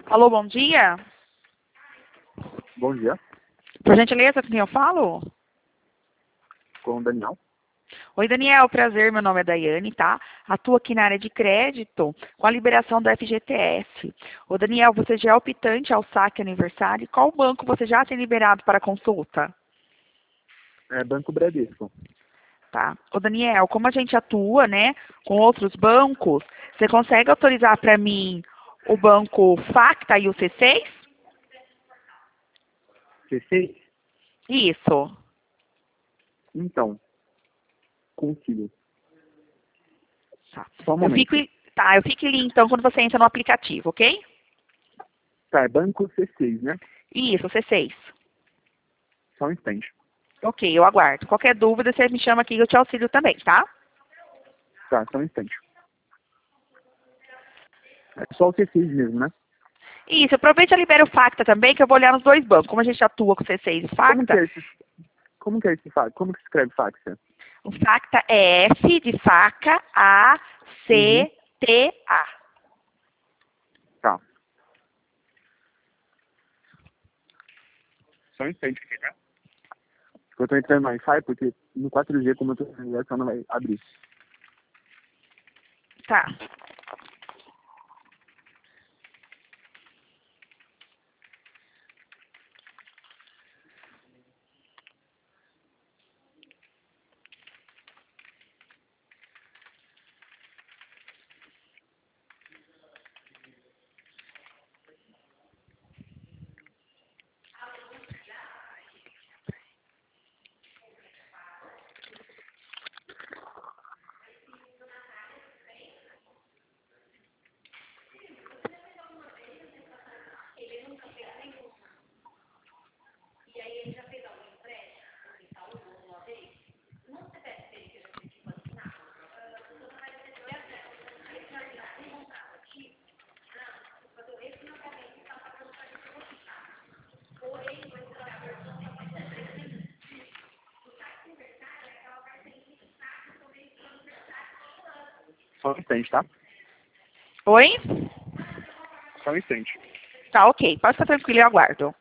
Alô, bom dia. Bom dia, Por gentileza, com quem eu falo? com o Daniel. Oi, Daniel, prazer, meu nome é Daiane, tá? Atuo aqui na área de crédito com a liberação do FGTS. Ô, Daniel, você já é optante ao saque aniversário? Qual banco você já tem liberado para consulta? É Banco Bradesco. Tá. Ô, Daniel, como a gente atua, né, com outros bancos, você consegue autorizar para mim o banco Facta e o C6? C6? Isso. Então, consigo. Tá. Só um Eu momento. fico, eu fico ali, então, quando você entra no aplicativo, ok? Tá, é Banco C6, né? Isso, C6. Só um instante. Ok, eu aguardo. Qualquer dúvida, você me chama aqui que eu te auxilio também, tá? Tá, só um instante. É só o C6 mesmo, né? Isso, aproveita e libera o Facta também, que eu vou olhar nos dois bancos. Como a gente atua com C6 e Como que Facta, é esse, como que é esse fax? Como que escreve fax? o Facta é F de faca, A, Uhum. C, T, A. Tá. Só um instante aqui, tá? Eu tô entrando no Wi-Fi porque no 4G, como eu tô sem ligação, não vai abrir. Tá. Só um instante, tá? Oi? Só um instante. Tá, ok. Pode ficar tranquilo, eu aguardo.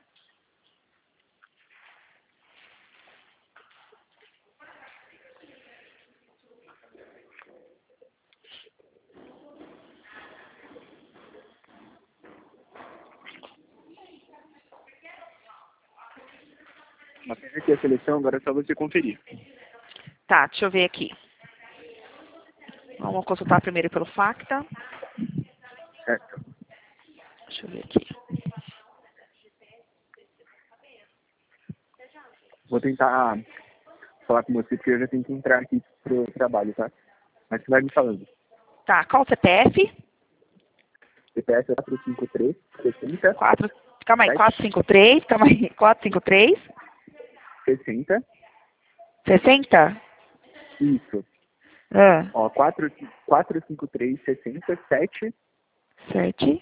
Mas fiz aqui a seleção, agora é só você conferir. Tá, deixa eu ver aqui. Vamos consultar primeiro pelo Facta. Certo. Deixa eu ver aqui. Vou tentar falar com você porque eu já tenho que entrar aqui pro trabalho, tá? Mas você vai me falando. Tá, qual o CPF? CPF é 453 60 4, calma aí, 7 453, calma aí, 453, 60. 60? Isso. Ah, Ó, 453 60 7 7,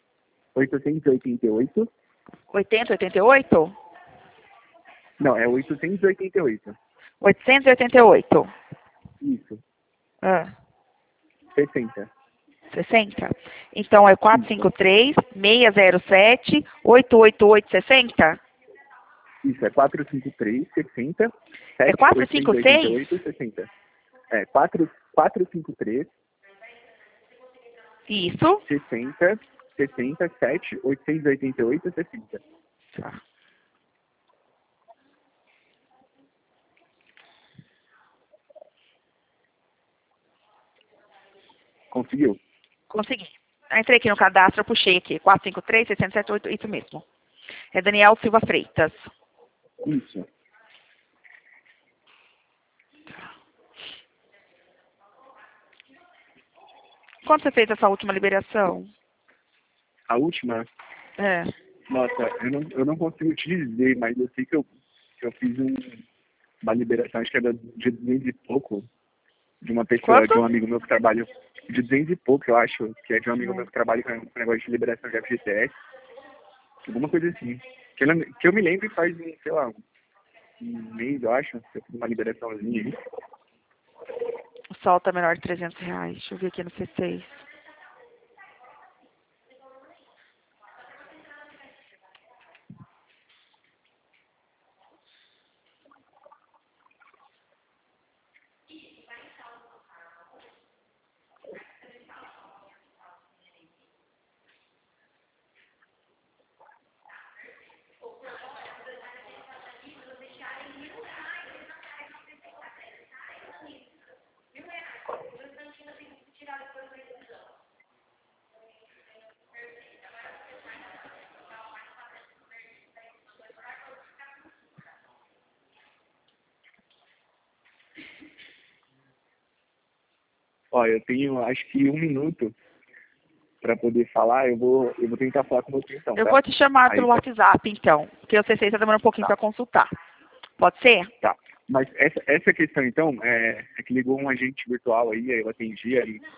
888. 80, 88? Não, é 888. 888. Isso. Ah, 60. 60? Então é Isso. 453, 607, 888, 60? Isso, é 453 60 É 7 456? 888 60. É 453 Isso. 60 60 7 888 60. Tá. Conseguiu? Consegui. Entrei aqui no cadastro, eu puxei aqui. 453, 678, isso mesmo. É Daniel Silva Freitas. Isso. Quando você fez essa última liberação? A última, É. nossa, eu não consigo te dizer, mas eu sei que eu fiz uma liberação, acho que era de 200 e pouco, de uma pessoa, Quanto? de um amigo meu que trabalha, de 200 e pouco, eu acho, que é de um amigo meu Hum. que trabalha com negócio de liberação de FGTS, alguma coisa assim. Que eu me lembro faz, sei lá, um mês, eu acho, que eu fiz uma liberaçãozinha aí. O sol tá menor de R$ 300. Deixa eu ver aqui no C6. Ó, eu tenho acho que 1 minuto para poder falar, eu vou tentar falar com você então, Eu tá? vou te chamar Aí, pelo WhatsApp, então, porque eu sei se está demorando um pouquinho tá, para consultar. Pode ser? tá. Mas essa questão, então, é que ligou um agente virtual aí eu atendi, aí